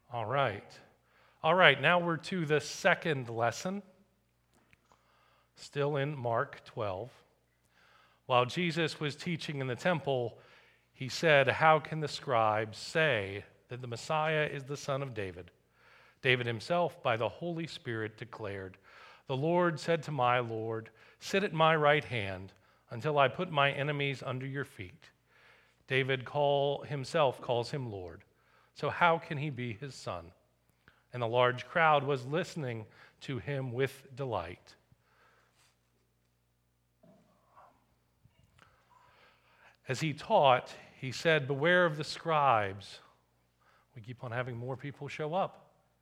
All right. All right, now we're to the second lesson, still in Mark 12. While Jesus was teaching in the temple, he said, "How can the scribes say that the Messiah is the son of David? David himself, by the Holy Spirit, declared, 'The Lord said to my Lord, sit at my right hand until I put my enemies under your feet.' David himself calls him Lord. So how can he be his son?" And the large crowd was listening to him with delight. As he taught, he said, "Beware of the scribes." We keep on having more people show up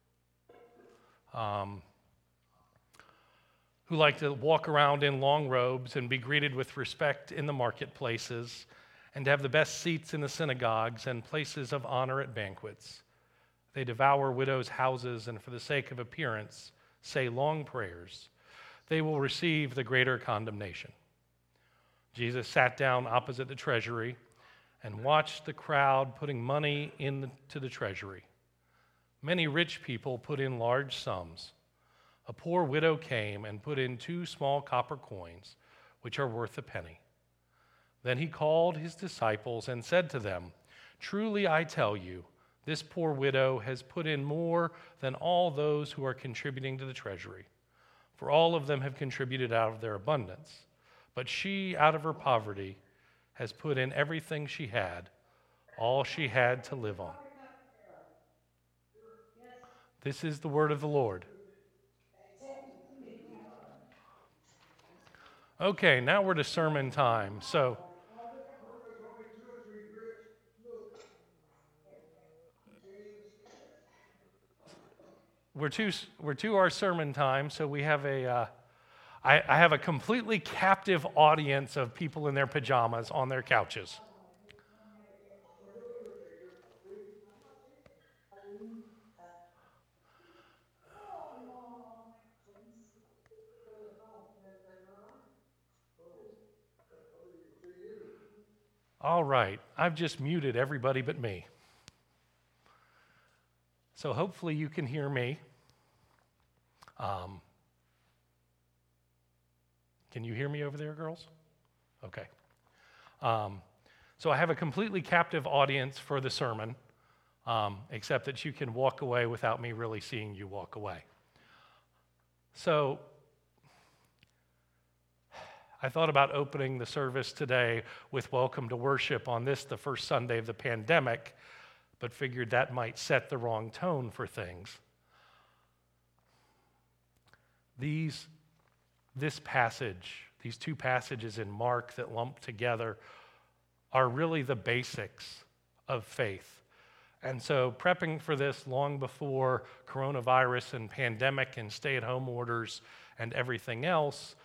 who like to walk around in long robes and be greeted with respect in the marketplaces and to have the best seats in the synagogues and places of honor at banquets. They devour widows' houses and for the sake of appearance say long prayers. They will receive the greater condemnation. Jesus sat down opposite the treasury and watched the crowd putting money into the treasury. Many rich people put in large sums. A poor widow came and put in 2 small copper coins, which are worth a penny. Then he called his disciples and said to them, "Truly I tell you, this poor widow has put in more than all those who are contributing to the treasury. For all of them have contributed out of their abundance. But she, out of her poverty, has put in everything she had, all she had to live on." This is the word of the Lord. Okay, now we're to sermon time. So, we're to our sermon time. So we have I have a completely captive audience of people in their pajamas on their couches. All right, I've just muted everybody but me. So hopefully you can hear me. Can you hear me over there, girls? Okay. So I have a completely captive audience for the sermon, except that you can walk away without me really seeing you walk away. So I thought about opening the service today with Welcome to Worship on this, the first Sunday of the pandemic, but figured that might set the wrong tone for things. These 2 passages in Mark that lump together are really the basics of faith. And so prepping for this long before coronavirus and pandemic and stay-at-home orders and everything else,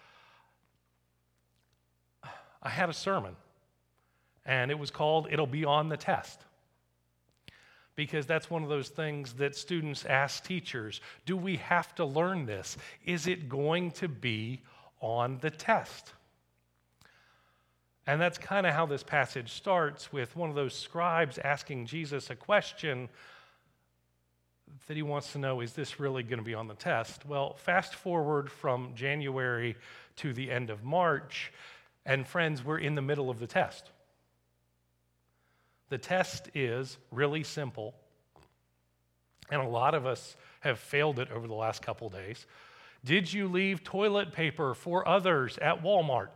I had a sermon, and it was called "It'll Be on the Test." Because that's one of those things that students ask teachers, do we have to learn this? Is it going to be on the test? And that's kind of how this passage starts, with one of those scribes asking Jesus a question that he wants to know, is this really going to be on the test? Well, fast forward from January to the end of March, and friends, we're in the middle of the test. The test is really simple, and a lot of us have failed it over the last couple days. Did you leave toilet paper for others at Walmart?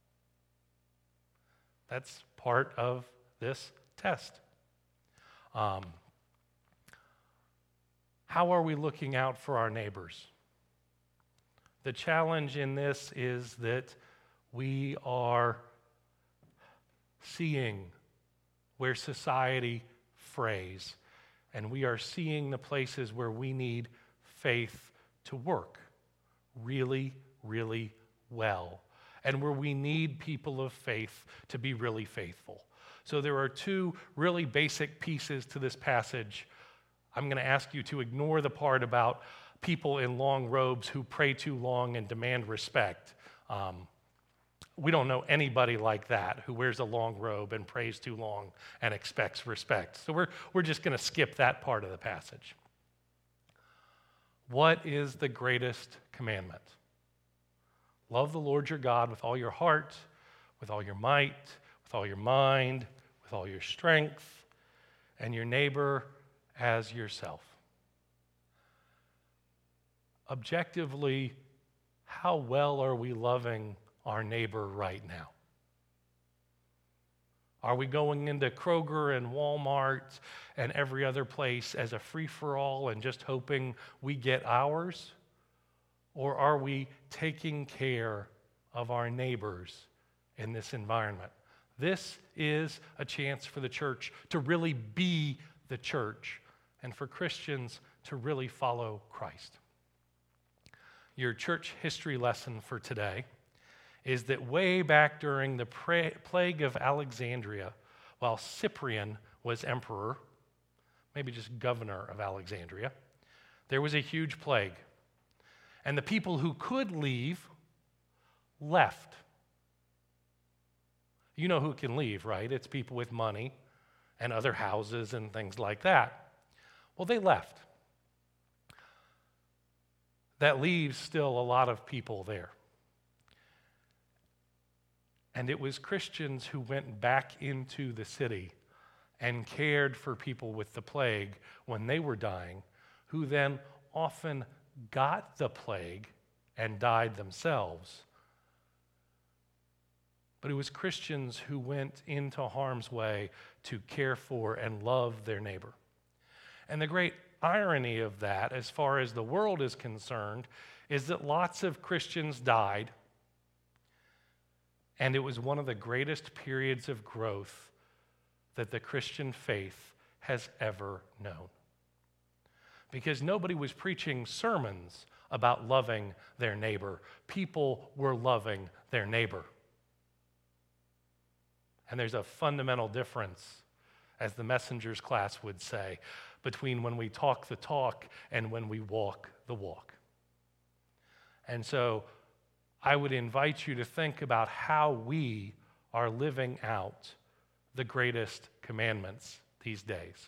That's part of this test. How are we looking out for our neighbors? The challenge in this is that we are seeing where society frays, and we are seeing the places where we need faith to work really, really well, and where we need people of faith to be really faithful. So there are 2 really basic pieces to this passage. I'm going to ask you to ignore the part about people in long robes who pray too long and demand respect. We don't know anybody like that who wears a long robe and prays too long and expects respect. So we're just going to skip that part of the passage. What is the greatest commandment? Love the Lord your God with all your heart, with all your might, with all your mind, with all your strength, and your neighbor as yourself. Objectively, how well are we loving our neighbor right now? Are we going into Kroger and Walmart and every other place as a free-for-all and just hoping we get ours? Or are we taking care of our neighbors in this environment? This is a chance for the church to really be the church and for Christians to really follow Christ. Your church history lesson for today is that way back during the plague of Alexandria, while Cyprian was emperor, maybe just governor of Alexandria, there was a huge plague. And the people who could leave left. You know who can leave, right? It's people with money and other houses and things like that. Well, they left. That leaves still a lot of people there. And it was Christians who went back into the city and cared for people with the plague when they were dying, who then often got the plague and died themselves. But it was Christians who went into harm's way to care for and love their neighbor. And the great irony of that, as far as the world is concerned, is that lots of Christians died. And it was one of the greatest periods of growth that the Christian faith has ever known. Because nobody was preaching sermons about loving their neighbor. People were loving their neighbor. And there's a fundamental difference, as the Messengers class would say, between when we talk the talk and when we walk the walk. And so I would invite you to think about how we are living out the greatest commandments these days.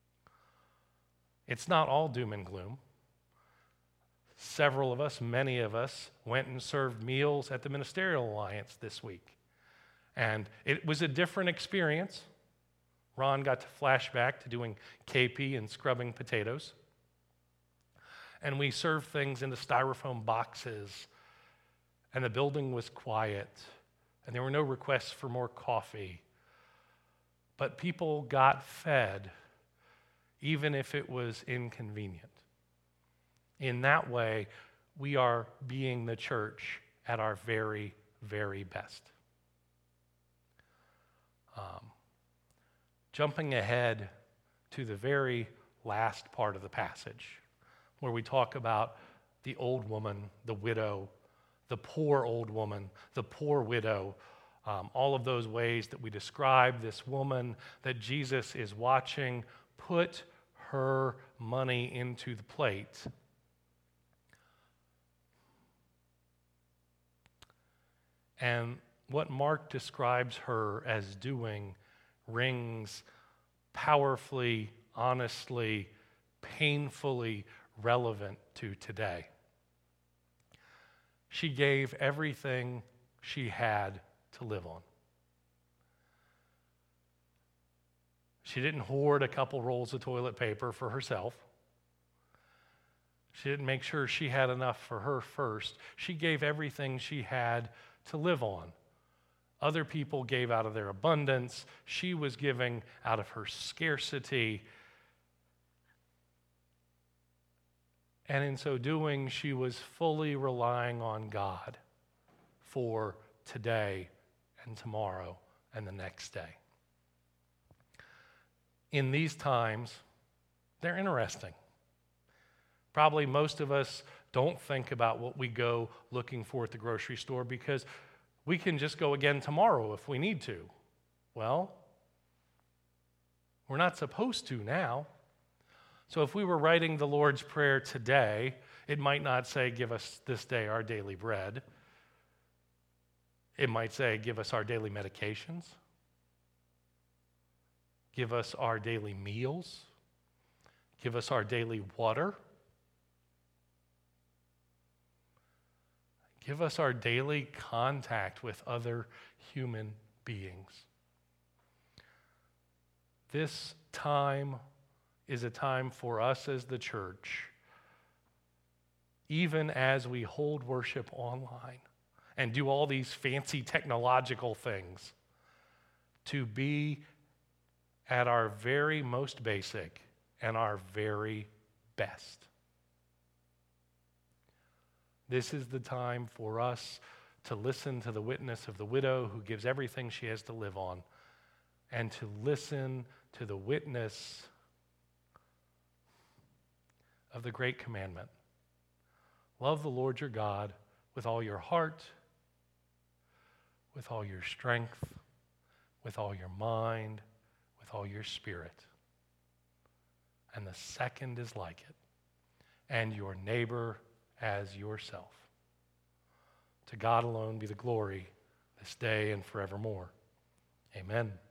It's not all doom and gloom. Several of us, many of us, went and served meals at the Ministerial Alliance this week. And it was a different experience. Ron got to flashback to doing KP and scrubbing potatoes. And we served things into styrofoam boxes. And the building was quiet, and there were no requests for more coffee. But people got fed, even if it was inconvenient. In that way, we are being the church at our very, very best. Jumping ahead to the very last part of the passage, where we talk about the old woman, the widow, the poor old woman, the poor widow, all of those ways that we describe this woman that Jesus is watching put her money into the plate. And what Mark describes her as doing rings powerfully, honestly, painfully relevant to today. She gave everything she had to live on. She didn't hoard a couple rolls of toilet paper for herself. She didn't make sure she had enough for her first. She gave everything she had to live on. Other people gave out of their abundance. She was giving out of her scarcity. And in so doing, she was fully relying on God for today and tomorrow and the next day. In these times, they're interesting. Probably most of us don't think about what we go looking for at the grocery store because we can just go again tomorrow if we need to. Well, we're not supposed to now. So if we were writing the Lord's Prayer today, it might not say, "Give us this day our daily bread." It might say, "Give us our daily medications. Give us our daily meals. Give us our daily water." Give us our daily contact with other human beings. This time is a time for us as the church, even as we hold worship online and do all these fancy technological things, to be at our very most basic and our very best. This is the time for us to listen to the witness of the widow who gives everything she has to live on, and to listen to the witness of the great commandment. Love the Lord your God with all your heart, with all your strength, with all your mind, with all your spirit. And the second is like it, and your neighbor as yourself. To God alone be the glory this day and forevermore. Amen.